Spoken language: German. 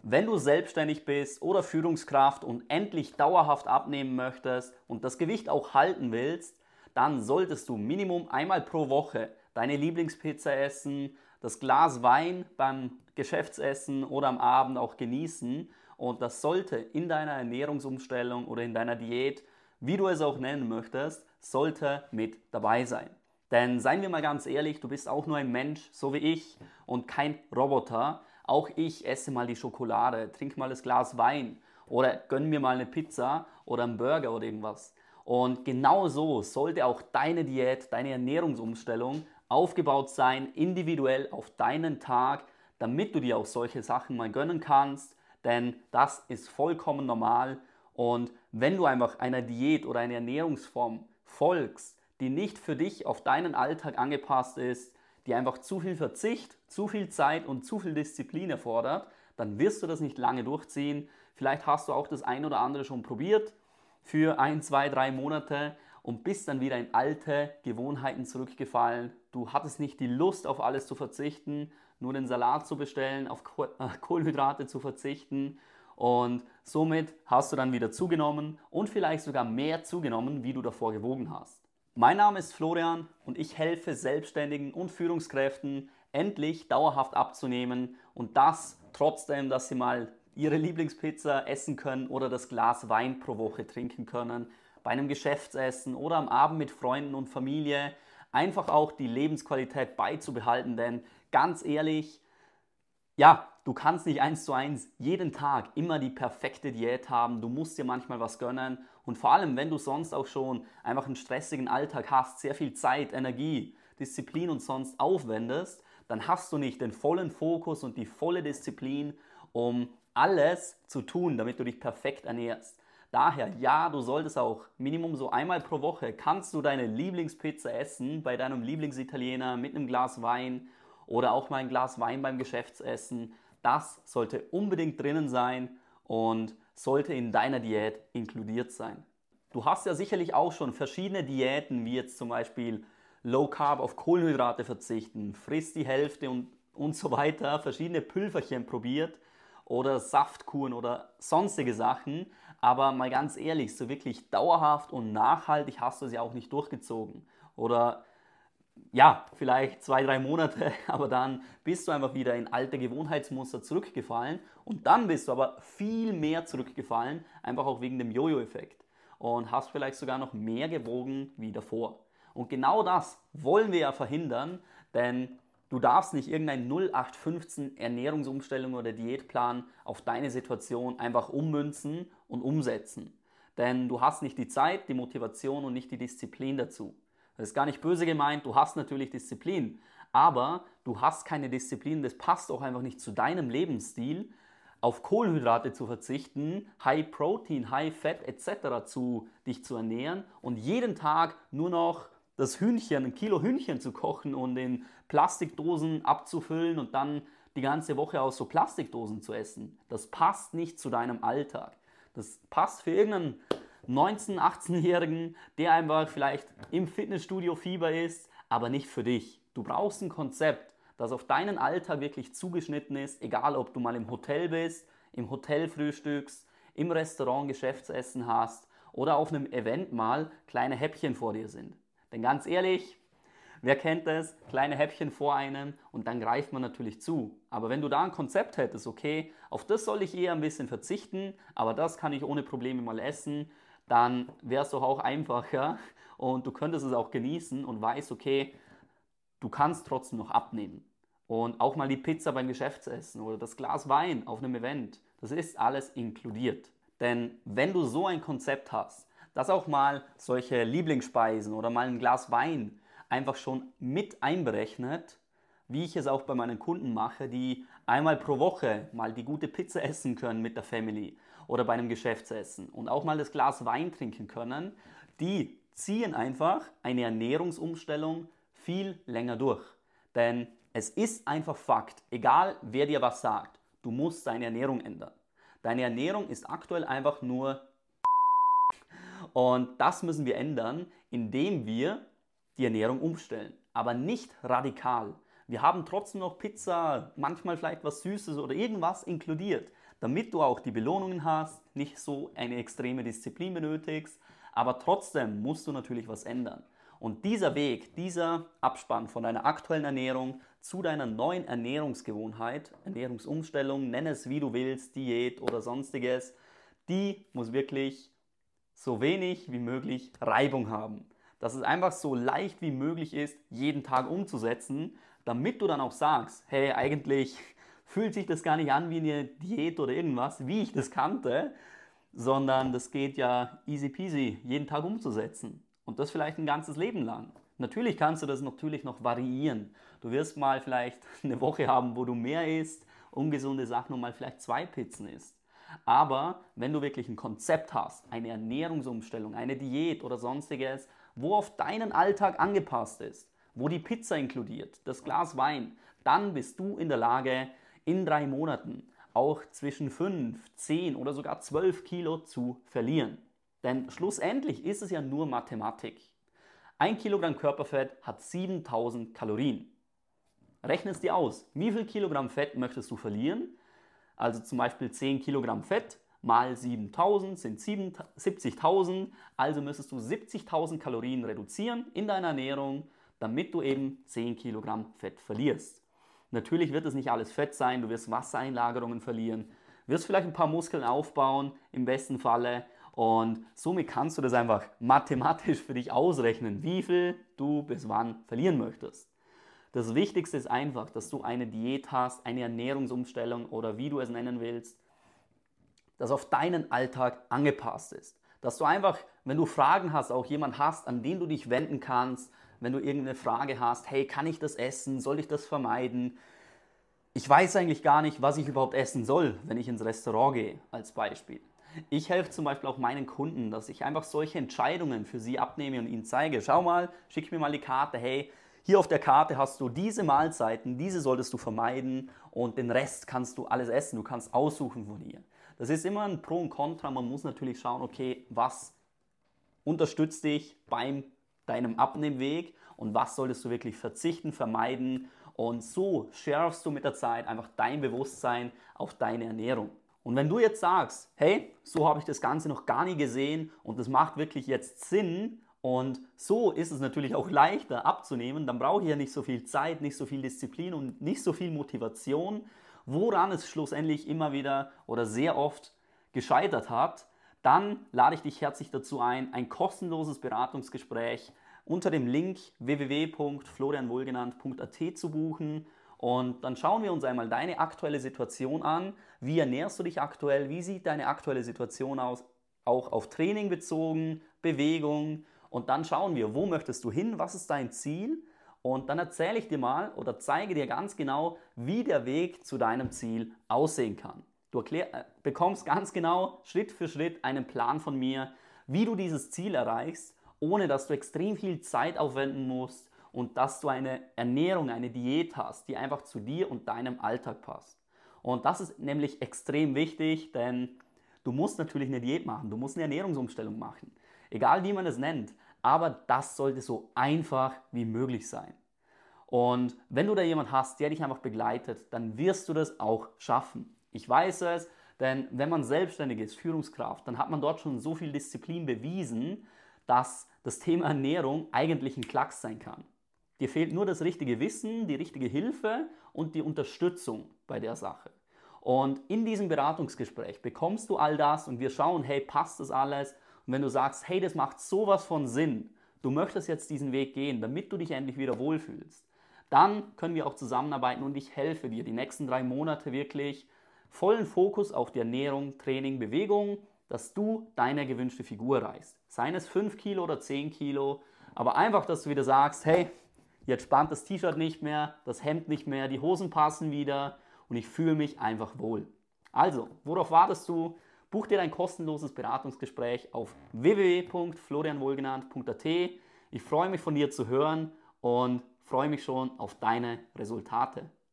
Wenn du selbstständig bist oder Führungskraft und endlich dauerhaft abnehmen möchtest und das Gewicht auch halten willst, dann solltest du Minimum einmal pro Woche deine Lieblingspizza essen, das Glas Wein beim Geschäftsessen oder am Abend auch genießen. Und das sollte in deiner Ernährungsumstellung oder in deiner Diät, wie du es auch nennen möchtest, sollte mit dabei sein. Denn seien wir mal ganz ehrlich, du bist auch nur ein Mensch, so wie ich, und kein Roboter. Auch ich esse mal die Schokolade, trinke mal das Glas Wein oder gönn mir mal eine Pizza oder einen Burger oder irgendwas. Und genau so sollte auch deine Diät, deine Ernährungsumstellung aufgebaut sein, individuell auf deinen Tag, damit du dir auch solche Sachen mal gönnen kannst, denn das ist vollkommen normal. Und wenn du einfach einer Diät oder einer Ernährungsform folgst, die nicht für dich auf deinen Alltag angepasst ist, die einfach zu viel Verzicht, zu viel Zeit und zu viel Disziplin erfordert, dann wirst du das nicht lange durchziehen. Vielleicht hast du auch das ein oder andere schon probiert für 1, 2, 3 Monate und bist dann wieder in alte Gewohnheiten zurückgefallen. Du hattest nicht die Lust, auf alles zu verzichten, nur den Salat zu bestellen, auf Kohlenhydrate zu verzichten, und somit hast du dann wieder zugenommen und vielleicht sogar mehr zugenommen, wie du davor gewogen hast. Mein Name ist Florian und ich helfe Selbstständigen und Führungskräften, endlich dauerhaft abzunehmen, und das trotzdem, dass sie mal ihre Lieblingspizza essen können oder das Glas Wein pro Woche trinken können, bei einem Geschäftsessen oder am Abend mit Freunden und Familie. Einfach auch die Lebensqualität beizubehalten, denn ganz ehrlich, ja, du kannst nicht 1:1 jeden Tag immer die perfekte Diät haben. Du musst dir manchmal was gönnen. Und vor allem, wenn du sonst auch schon einfach einen stressigen Alltag hast, sehr viel Zeit, Energie, Disziplin und sonst aufwendest, dann hast du nicht den vollen Fokus und die volle Disziplin, um alles zu tun, damit du dich perfekt ernährst. Daher, ja, du solltest auch Minimum so einmal pro Woche kannst du deine Lieblingspizza essen bei deinem Lieblingsitaliener mit einem Glas Wein oder auch mal ein Glas Wein beim Geschäftsessen. Das sollte unbedingt drinnen sein und sollte in deiner Diät inkludiert sein. Du hast ja sicherlich auch schon verschiedene Diäten, wie jetzt zum Beispiel Low Carb, auf Kohlenhydrate verzichten, friss die Hälfte und so weiter, verschiedene Pülverchen probiert oder Saftkuren oder sonstige Sachen. Aber mal ganz ehrlich, so wirklich dauerhaft und nachhaltig hast du es ja auch nicht durchgezogen. Oder ja, vielleicht 2, 3 Monate, aber dann bist du einfach wieder in alte Gewohnheitsmuster zurückgefallen und dann bist du aber viel mehr zurückgefallen, einfach auch wegen dem Jojo-Effekt, und hast vielleicht sogar noch mehr gewogen wie davor. Und genau das wollen wir ja verhindern, denn du darfst nicht irgendein 0815 Ernährungsumstellung oder Diätplan auf deine Situation einfach ummünzen und umsetzen. Denn du hast nicht die Zeit, die Motivation und nicht die Disziplin dazu. Das ist gar nicht böse gemeint, du hast natürlich Disziplin, aber du hast keine Disziplin, das passt auch einfach nicht zu deinem Lebensstil, auf Kohlenhydrate zu verzichten, High Protein, High Fat etc. dich zu ernähren und jeden Tag nur noch das Hühnchen, ein Kilo Hühnchen zu kochen und in Plastikdosen abzufüllen und dann die ganze Woche aus so Plastikdosen zu essen. Das passt nicht zu deinem Alltag. Das passt für irgendeinen 19-, 18-Jährigen, der einfach vielleicht im Fitnessstudio Fieber ist, aber nicht für dich. Du brauchst ein Konzept, das auf deinen Alltag wirklich zugeschnitten ist, egal ob du mal im Hotel bist, im Hotel frühstückst, im Restaurant Geschäftsessen hast oder auf einem Event mal kleine Häppchen vor dir sind. Denn ganz ehrlich, wer kennt das? Kleine Häppchen vor einem und dann greift man natürlich zu. Aber wenn du da ein Konzept hättest, okay, auf das soll ich eher ein bisschen verzichten, aber das kann ich ohne Probleme mal essen, dann wäre es doch auch einfacher und du könntest es auch genießen und weißt, okay, du kannst trotzdem noch abnehmen. Und auch mal die Pizza beim Geschäftsessen oder das Glas Wein auf einem Event, das ist alles inkludiert. Denn wenn du so ein Konzept hast, dass auch mal solche Lieblingsspeisen oder mal ein Glas Wein einfach schon mit einberechnet, wie ich es auch bei meinen Kunden mache, die einmal pro Woche mal die gute Pizza essen können mit der Family oder bei einem Geschäftsessen und auch mal das Glas Wein trinken können, die ziehen einfach eine Ernährungsumstellung viel länger durch. Denn es ist einfach Fakt, egal wer dir was sagt, du musst deine Ernährung ändern. Deine Ernährung ist aktuell einfach nur, und das müssen wir ändern, indem wir die Ernährung umstellen. Aber nicht radikal. Wir haben trotzdem noch Pizza, manchmal vielleicht was Süßes oder irgendwas inkludiert. damit du auch die Belohnungen hast, nicht so eine extreme Disziplin benötigst, aber trotzdem musst du natürlich was ändern. Und dieser Weg, dieser Abspann von deiner aktuellen Ernährung zu deiner neuen Ernährungsgewohnheit, Ernährungsumstellung, nenn es wie du willst, Diät oder sonstiges, die muss wirklich so wenig wie möglich Reibung haben. Dass es einfach so leicht wie möglich ist, jeden Tag umzusetzen, damit du dann auch sagst, hey, eigentlich fühlt sich das gar nicht an wie eine Diät oder irgendwas, wie ich das kannte, sondern das geht ja easy peasy, jeden Tag umzusetzen. Und das vielleicht ein ganzes Leben lang. Natürlich kannst du das natürlich noch variieren. Du wirst mal vielleicht eine Woche haben, wo du mehr isst, ungesunde Sachen und mal vielleicht 2 Pizzen isst. Aber wenn du wirklich ein Konzept hast, eine Ernährungsumstellung, eine Diät oder sonstiges, wo auf deinen Alltag angepasst ist, wo die Pizza inkludiert, das Glas Wein, dann bist du in der Lage, in 3 Monaten auch zwischen 5, 10 oder sogar 12 Kilo zu verlieren. Denn schlussendlich ist es ja nur Mathematik. 1 Kilogramm Körperfett hat 7000 Kalorien. Rechne es dir aus. Wie viel Kilogramm Fett möchtest du verlieren? Also zum Beispiel 10 Kilogramm Fett mal 7000 sind 70.000. Also müsstest du 70.000 Kalorien reduzieren in deiner Ernährung, damit du eben 10 Kilogramm Fett verlierst. Natürlich wird es nicht alles Fett sein, du wirst Wassereinlagerungen verlieren, wirst vielleicht ein paar Muskeln aufbauen, im besten Falle. Und somit kannst du das einfach mathematisch für dich ausrechnen, wie viel du bis wann verlieren möchtest. Das Wichtigste ist einfach, dass du eine Diät hast, eine Ernährungsumstellung oder wie du es nennen willst, das auf deinen Alltag angepasst ist. Dass du einfach, wenn du Fragen hast, auch jemanden hast, an den du dich wenden kannst, wenn du irgendeine Frage hast, hey, kann ich das essen, soll ich das vermeiden? Ich weiß eigentlich gar nicht, was ich überhaupt essen soll, wenn ich ins Restaurant gehe, als Beispiel. Ich helfe zum Beispiel auch meinen Kunden, dass ich einfach solche Entscheidungen für sie abnehme und ihnen zeige, schau mal, schick mir mal die Karte, hey, hier auf der Karte hast du diese Mahlzeiten, diese solltest du vermeiden und den Rest kannst du alles essen, du kannst aussuchen von hier. Das ist immer ein Pro und Contra, man muss natürlich schauen, okay, was unterstützt dich beim deinem Abnehmweg und was solltest du wirklich verzichten, vermeiden und so schärfst du mit der Zeit einfach dein Bewusstsein auf deine Ernährung. Und wenn du jetzt sagst, hey, so habe ich das Ganze noch gar nie gesehen und das macht wirklich jetzt Sinn und so ist es natürlich auch leichter abzunehmen, dann brauche ich ja nicht so viel Zeit, nicht so viel Disziplin und nicht so viel Motivation, woran es schlussendlich immer wieder oder sehr oft gescheitert hat, dann lade ich dich herzlich dazu ein kostenloses Beratungsgespräch unter dem Link www.florianwohlgenannt.at zu buchen. Und dann schauen wir uns einmal deine aktuelle Situation an. Wie ernährst du dich aktuell? Wie sieht deine aktuelle Situation aus? Auch auf Training bezogen, Bewegung. Und dann schauen wir, wo möchtest du hin? Was ist dein Ziel? Und dann erzähle ich dir mal oder zeige dir ganz genau, wie der Weg zu deinem Ziel aussehen kann. Du bekommst ganz genau Schritt für Schritt einen Plan von mir, wie du dieses Ziel erreichst, ohne dass du extrem viel Zeit aufwenden musst und dass du eine Ernährung, eine Diät hast, die einfach zu dir und deinem Alltag passt. Und das ist nämlich extrem wichtig, denn du musst natürlich eine Diät machen, du musst eine Ernährungsumstellung machen, egal wie man es nennt, aber das sollte so einfach wie möglich sein. Und wenn du da jemanden hast, der dich einfach begleitet, dann wirst du das auch schaffen. Ich weiß es, denn wenn man selbstständig ist, Führungskraft, dann hat man dort schon so viel Disziplin bewiesen, dass das Thema Ernährung eigentlich ein Klacks sein kann. Dir fehlt nur das richtige Wissen, die richtige Hilfe und die Unterstützung bei der Sache. Und in diesem Beratungsgespräch bekommst du all das und wir schauen, hey, passt das alles? Und wenn du sagst, hey, das macht sowas von Sinn, du möchtest jetzt diesen Weg gehen, damit du dich endlich wieder wohlfühlst, dann können wir auch zusammenarbeiten und ich helfe dir die nächsten 3 Monate wirklich vollen Fokus auf die Ernährung, Training, Bewegung, dass du deine gewünschte Figur erreichst. Seien es 5 Kilo oder 10 Kilo, aber einfach, dass du wieder sagst, hey, jetzt spannt das T-Shirt nicht mehr, das Hemd nicht mehr, die Hosen passen wieder und ich fühle mich einfach wohl. Also, worauf wartest du? Buch dir ein kostenloses Beratungsgespräch auf www.florianwohlgenannt.at. Ich freue mich von dir zu hören und freue mich schon auf deine Resultate.